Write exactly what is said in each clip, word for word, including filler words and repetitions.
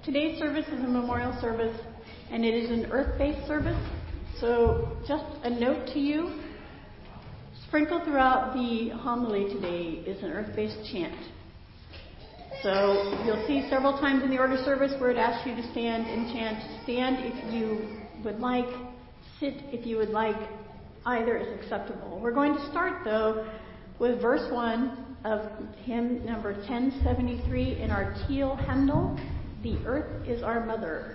Today's service is a memorial service, and it is an earth-based service. So just a note to you, sprinkled throughout the homily today is an earth-based chant. So you'll see several times in the order service where it asks you to stand and chant. Stand if you would like, sit if you would like. Either is acceptable. We're going to start, though, with verse one of hymn number ten seventy-three in our Teal hymnal, The Earth is Our Mother.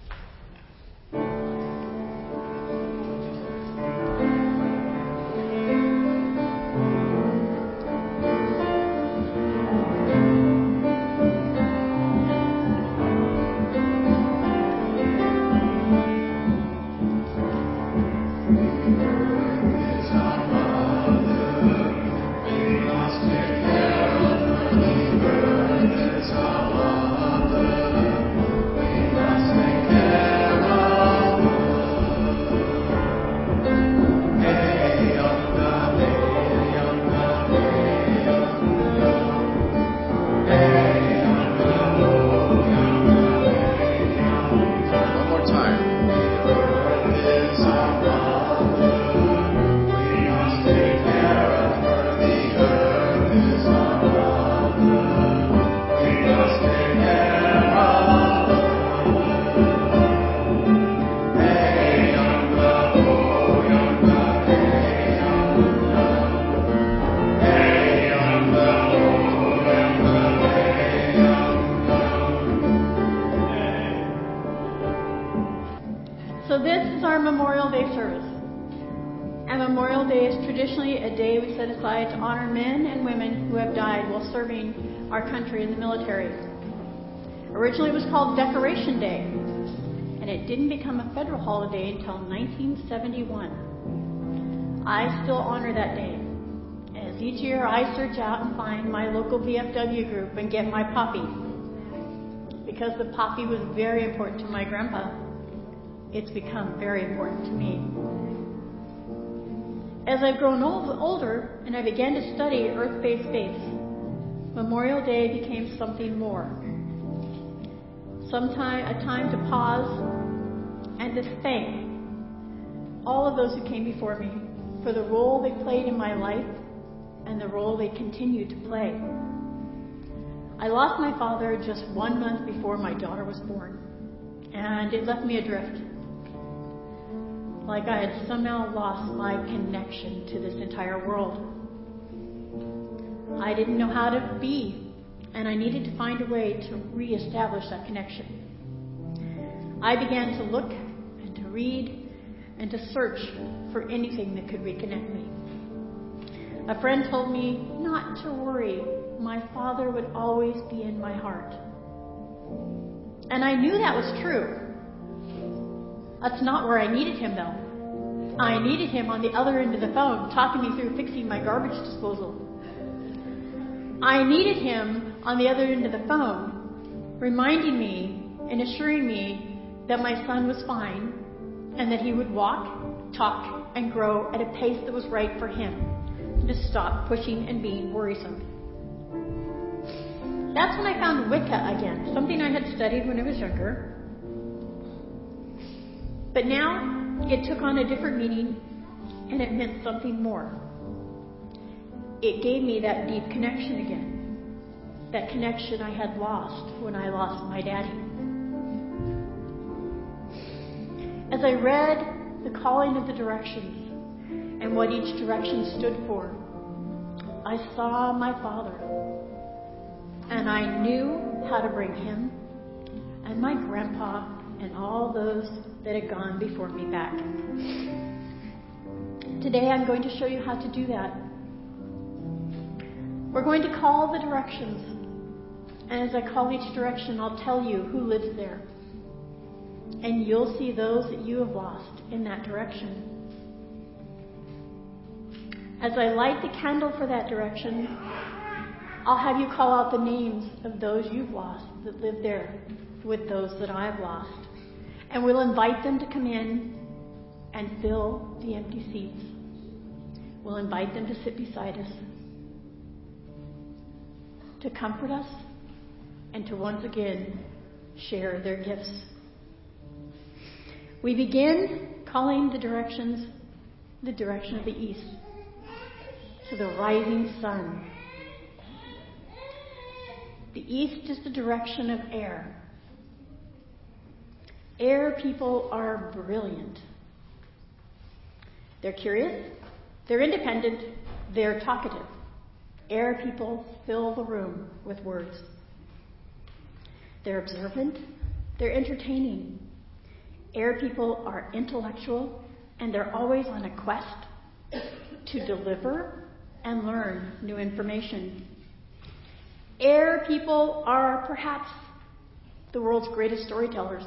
To honor men and women who have died while serving our country in the military. Originally it was called Decoration Day, and it didn't become a federal holiday until nineteen seventy-one. I still honor that day, as each year I search out and find my local V F W group and get my poppy, because the poppy was very important to my grandpa. It's become very important to me. As I've grown old, older and I began to study earth-based faiths, Memorial Day became something more. Sometime, a time to pause and to thank all of those who came before me for the role they played in my life and the role they continue to play. I lost my father just one month before my daughter was born, and it left me adrift. Like I had somehow lost my connection to this entire world. I didn't know how to be, and I needed to find a way to reestablish that connection. I began to look and to read and to search for anything that could reconnect me. A friend told me not to worry, my father would always be in my heart. And I knew that was true. That's not where I needed him, though. I needed him on the other end of the phone, talking me through fixing my garbage disposal. I needed him on the other end of the phone, reminding me and assuring me that my son was fine and that he would walk, talk, and grow at a pace that was right for him, and to stop pushing and being worrisome. That's when I found Wicca again, something I had studied when I was younger. But now it took on a different meaning, and it meant something more. It gave me that deep connection again, that connection I had lost when I lost my daddy. As I read the calling of the directions and what each direction stood for, I saw my father, and I knew how to bring him and my grandpa and all those that had gone before me back. Today I'm going to show you how to do that. We're going to call the directions, and as I call each direction, I'll tell you who lives there. And you'll see those that you have lost in that direction. As I light the candle for that direction, I'll have you call out the names of those you've lost that live there with those that I've lost. And we'll invite them to come in and fill the empty seats. We'll invite them to sit beside us, to comfort us, and to once again share their gifts. We begin calling the directions the direction of the east, to the rising sun. The east is the direction of air. Air people are brilliant. They're curious, they're independent, they're talkative. Air people fill the room with words. They're observant, they're entertaining. Air people are intellectual, and they're always on a quest to deliver and learn new information. Air people are perhaps the world's greatest storytellers.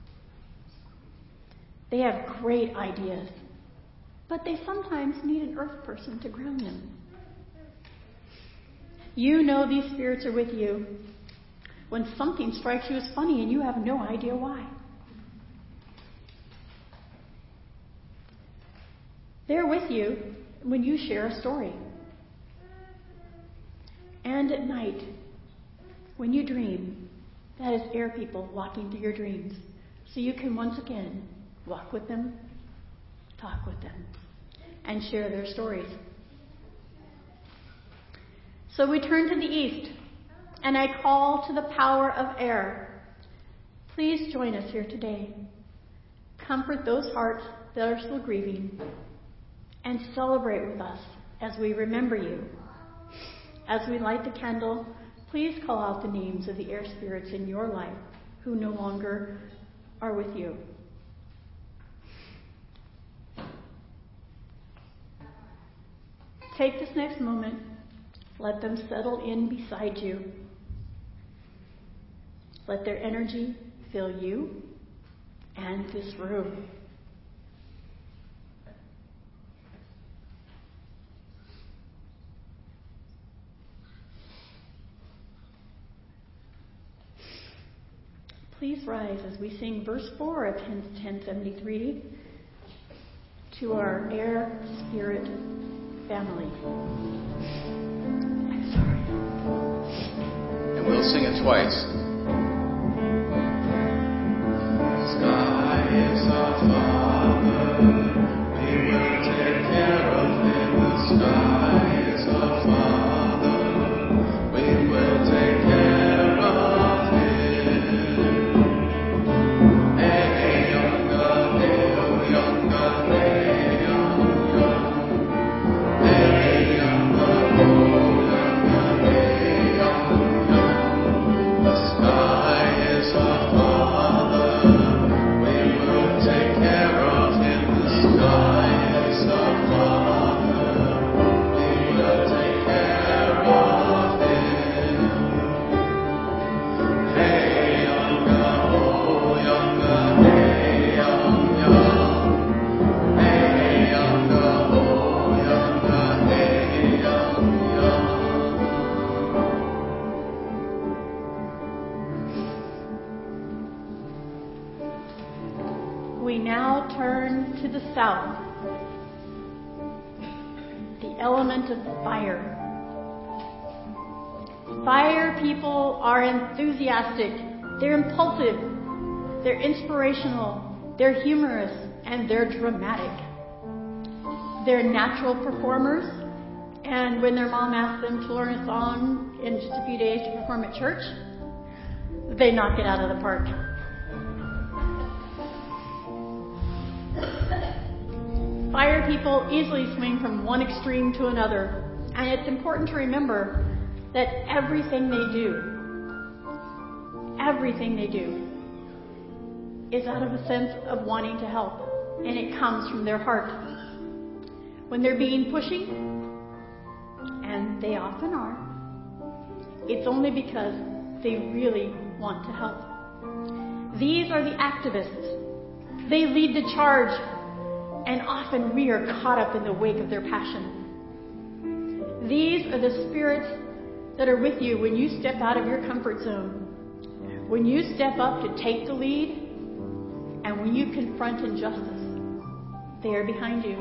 They have great ideas, but they sometimes need an earth person to ground them. You know these spirits are with you when something strikes you as funny and you have no idea why. They're with you when you share a story. And at night, when you dream, that is air people walking through your dreams. So you can once again walk with them, talk with them, and share their stories. So we turn to the east, and I call to the power of air. Please join us here today. Comfort those hearts that are still grieving, and celebrate with us as we remember you. As we light the candle, please call out the names of the air spirits in your life who no longer are with you. Take this next moment. Let them settle in beside you. Let their energy fill you and this room. Please rise as we sing verse four of hymn ten seventy-three to our air spirit family. I'm sorry. And we'll sing it twice. Sky is our Father, we will take care of him. The sky is our Father, we will take care of him. Hey, younger, hey, oh, younger, hey, younger. Hey, younger, oh, younger, hey, younger. The sky is our Father, we will take care of him. The sky is our Father, we will take care of him. Hey, younger, oh, younger, hey, young, young. Hey, younger, oh, younger, hey, young, young. We now turn to the south, the element of fire. Fire people are enthusiastic, they're impulsive, they're inspirational, they're humorous, and they're dramatic. They're natural performers, and when their mom asks them to learn a song in just a few days to perform at church, they knock it out of the park. Fire people easily swing from one extreme to another, and it's important to remember that everything they do, everything they do, is out of a sense of wanting to help, and it comes from their heart. When they're being pushy, and they often are, it's only because they really want to help. These are the activists. They lead the charge, and often we are caught up in the wake of their passion. These are the spirits that are with you when you step out of your comfort zone, when you step up to take the lead, and when you confront injustice. They are behind you.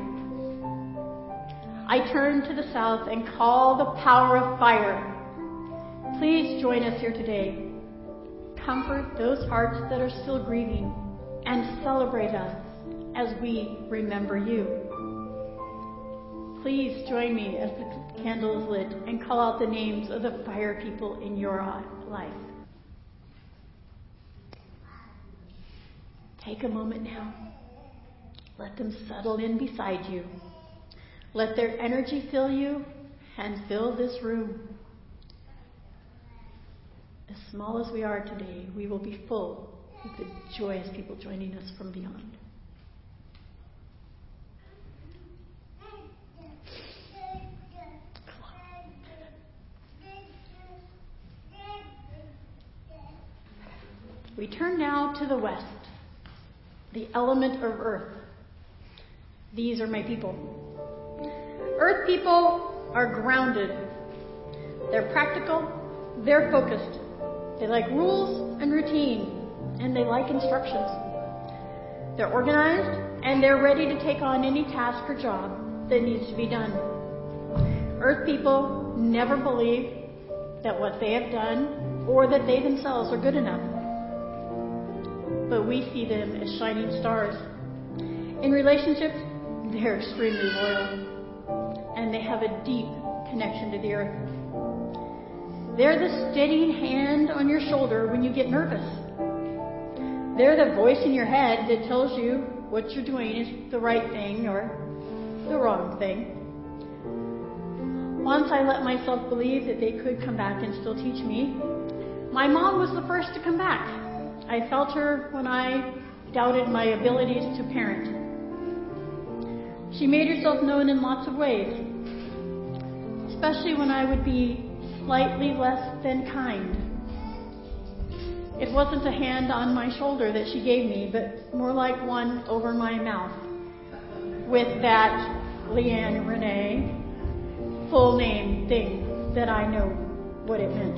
I turn to the south and call the power of fire. Please join us here today. comfort those hearts that are still grieving and celebrate us as we remember you. Please join me as the candle is lit and call out the names of the fire people in your life. Take a moment now. Let them settle in beside you. Let their energy fill you and fill this room. As small as we are today, we will be full with the joyous people joining us from beyond. We turn now to the west, the element of earth. These are my people. Earth people are grounded. They're practical. They're focused. They like rules and routine, and they like instructions. They're organized, and they're ready to take on any task or job that needs to be done. Earth people never believe that what they have done or that they themselves are good enough. But we see them as shining stars. In relationships, they're extremely loyal, and they have a deep connection to the earth. They're the steadying hand on your shoulder when you get nervous. They're the voice in your head that tells you what you're doing is the right thing or the wrong thing. Once I let myself believe that they could come back and still teach me. My mom was the first to come back. I felt her when I doubted my abilities to parent. She made herself known in lots of ways, especially when I would be slightly less than kind. It wasn't a hand on my shoulder that she gave me, but more like one over my mouth, with that Leanne Renee full name thing that I know what it meant.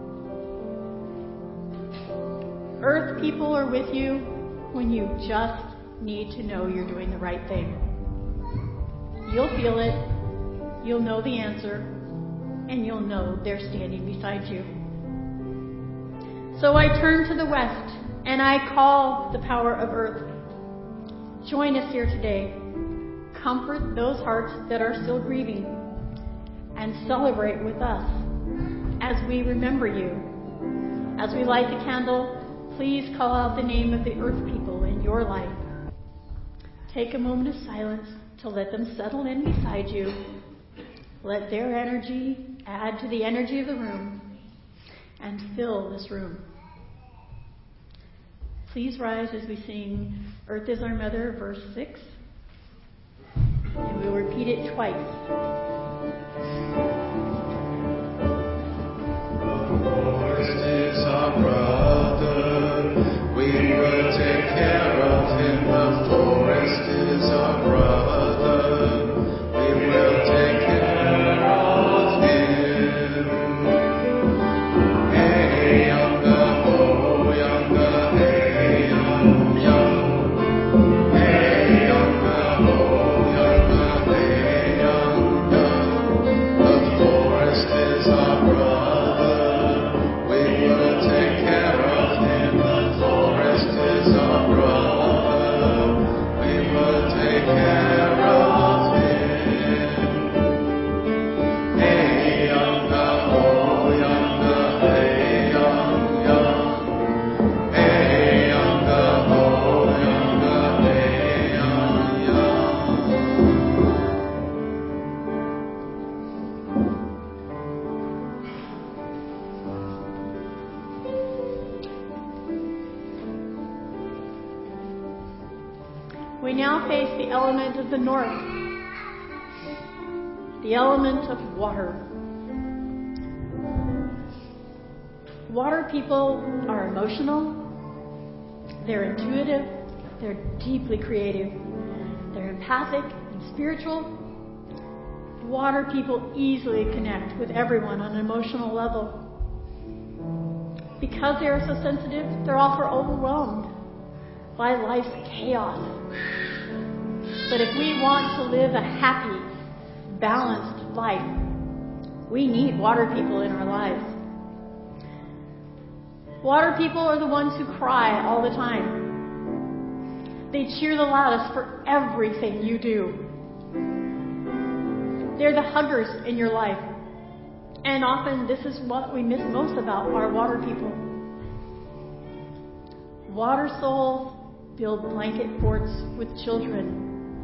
Earth people are with you when you just need to know you're doing the right thing. You'll feel it, you'll know the answer, and you'll know they're standing beside you. So I turn to the west and I call the power of earth. Join us here today. Comfort those hearts that are still grieving and celebrate with us as we remember you. As we light the candle, please call out the name of the earth people in your life. Take a moment of silence to let them settle in beside you. Let their energy add to the energy of the room and fill this room. Please rise as we sing Earth is Our Mother, verse six. And we'll repeat it twice. The forest is our brother. We will take care of him. The forest is our brother. We will take care of him. Hey, younger, oh, younger, hey, young, young. Hey, younger, oh, younger, hey, young, young. The forest is our brother. We will take care of him. The forest is our brother. We will take care of him. Hey, younger, oh, younger, hey, young, young. Hey, younger, oh, younger, hey, young, young. We now face the element of the north, the element of water. Water people are emotional, they're intuitive, they're deeply creative, they're empathic and spiritual. Water people easily connect with everyone on an emotional level. Because they are so sensitive, they're often overwhelmed by life's chaos. But if we want to live a happy, balanced life, we need water people in our lives. Water people are the ones who cry all the time. They cheer the loudest for everything you do. They're the huggers in your life. And often this is what we miss most about our water people. Water souls build blanket forts with children.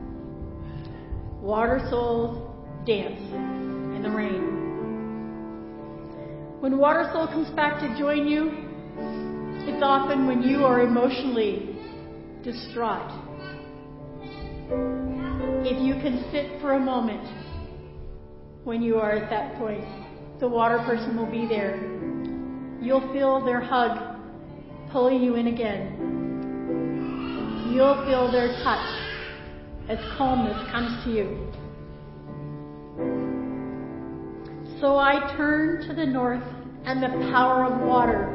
Water souls dance in the rain. When water soul comes back to join you, it's often when you are emotionally distraught. If you can sit for a moment when you are at that point, the water person will be there. You'll feel their hug pulling you in again. You'll feel their touch as calmness comes to you. So I turn to the north and the power of water.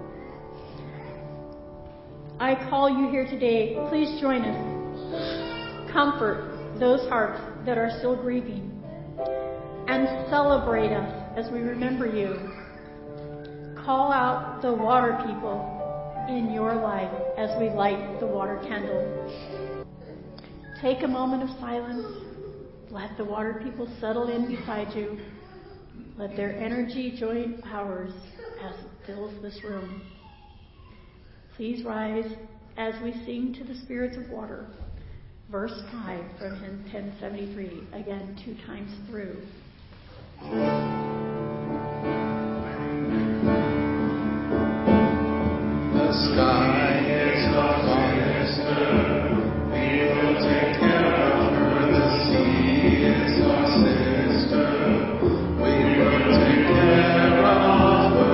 I call you here today. Please join us. Comfort those hearts that are still grieving and celebrate us as we remember you. Call out the water people in your life as we light the water candle. Take a moment of silence. Let the water people settle in beside you. Let their energy join ours as it fills this room. Please rise as we sing to the spirits of water. Verse five from hymn ten seventy-three, again two times through. The sky is our sister, we will take care of her. The sea is our sister, we will take care of her.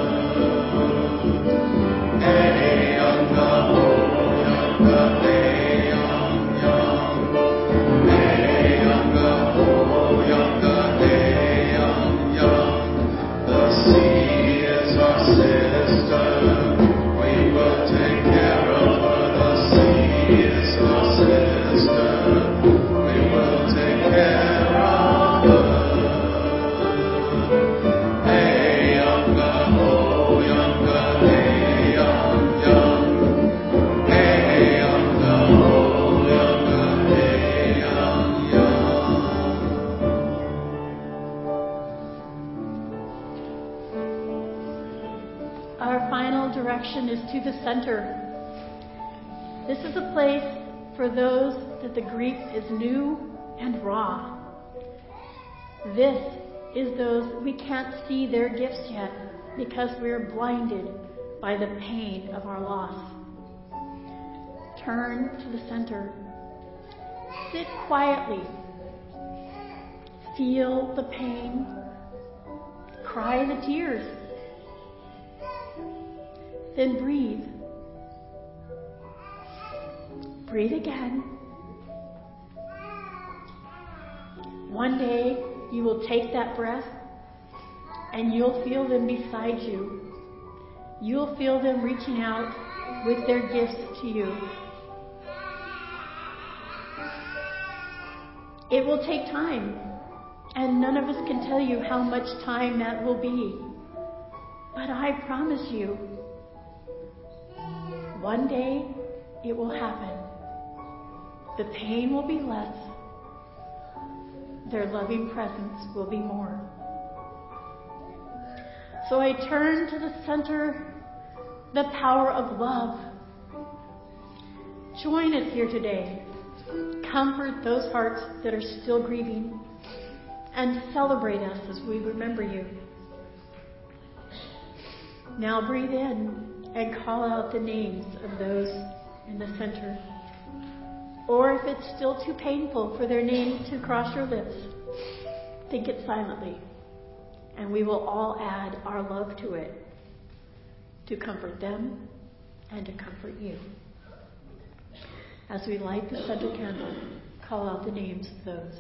Hey, young, oh, young, hey, young, young. Hey, young, oh, young, hey, young, young. The sea is our sister. We will take care of her. The sea is our sister. We will take care of her. Hey, younger, oh, younger, hey, young, young. Hey, younger, oh, younger, hey, young, young. Our final direction is to the center. This is a place for those that the grief is new and raw. This is those we can't see their gifts yet because we're blinded by the pain of our loss. Turn to the center. Sit quietly. Feel the pain. Cry the tears. Then breathe. Breathe again. One day you will take that breath and you'll feel them beside you. You'll feel them reaching out with their gifts to you. It will take time, and none of us can tell you how much time that will be. But I promise you, one day it will happen. The pain will be less. Their loving presence will be more. So I turn to the center, the power of love. Join us here today. Comfort those hearts that are still grieving and celebrate us as we remember you. Now breathe in and call out the names of those in the center. Or if it's still too painful for their name to cross your lips, think it silently, and we will all add our love to it to comfort them and to comfort you. As we light the center candle, call out the names of those.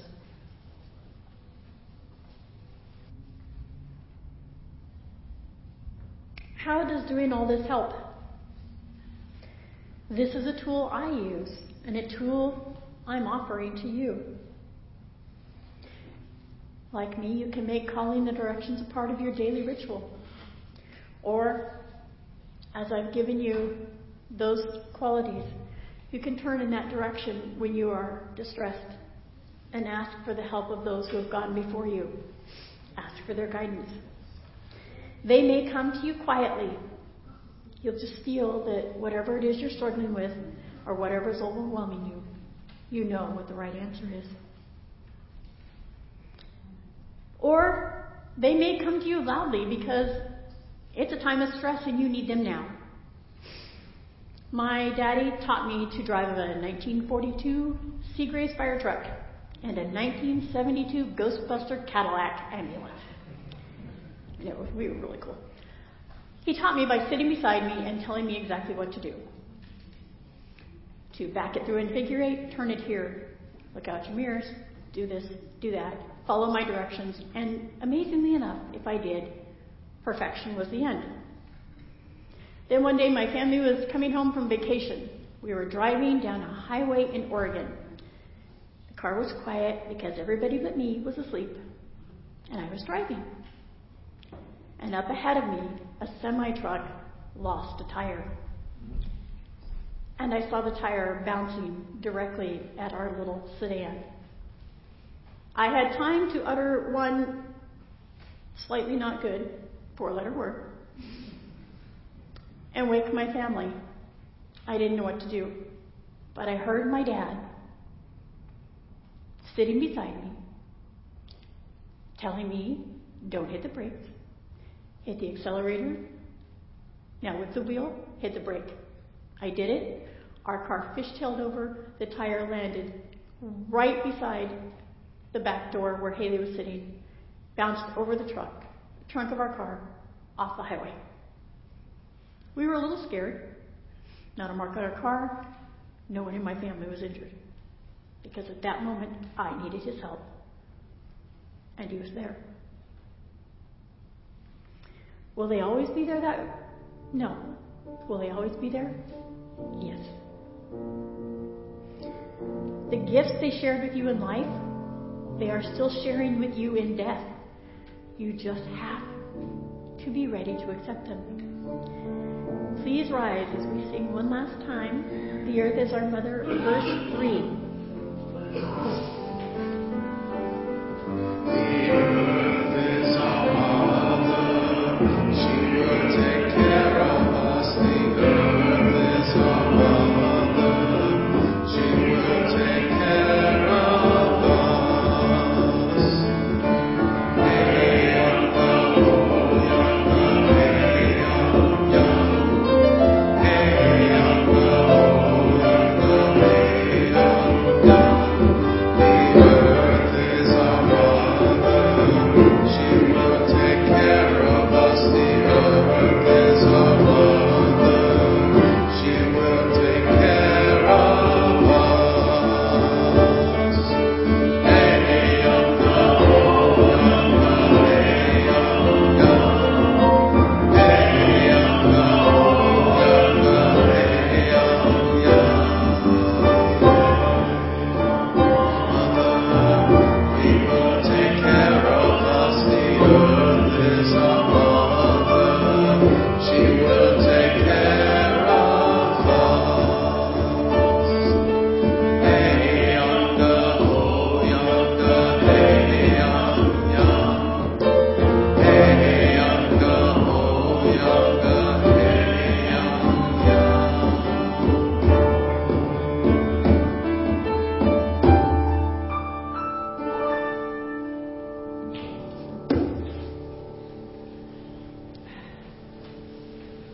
How does doing all this help? This is a tool I use, and a tool I'm offering to you. Like me, you can make calling the directions a part of your daily ritual. Or As I've given you those qualities, you can turn in that direction when you are distressed and ask for the help of those who have gone before you. Ask for their guidance. They may come to you quietly. You'll just feel that whatever it is you're struggling with or whatever is overwhelming you, you know what the right answer is. Or they may come to you loudly because it's a time of stress and you need them now. My daddy taught me to drive a nineteen forty-two Seagraves fire truck and a nineteen seventy-two Ghostbuster Cadillac ambulance. And it was, we were really cool. He taught me by sitting beside me and telling me exactly what to do. To back it through in figure eight, turn it here, look out your mirrors, do this, do that, follow my directions, and amazingly enough, if I did, perfection was the end. Then one day my family was coming home from vacation. We were driving down a highway in Oregon. The car was quiet because everybody but me was asleep, and I was driving. And up ahead of me, a semi-truck lost a tire. And I saw the tire bouncing directly at our little sedan. I had time to utter one slightly not good four-letter word and wake my family. I didn't know what to do, but I heard my dad sitting beside me telling me, don't hit the brakes, hit the accelerator, now with the wheel, hit the brake. I did it. Our car fishtailed over. The tire landed right beside the back door where Haley was sitting, bounced over the truck, trunk of our car, off the highway. We were a little scared. Not a mark on our car. No one in my family was injured. Because at that moment, I needed his help. And he was there. Will they always be there? That No. Will they always be there? Yes. The gifts they shared with you in life, they are still sharing with you in death. You just have to be ready to accept them. Please rise as we sing one last time, The Earth is Our Mother, verse three. The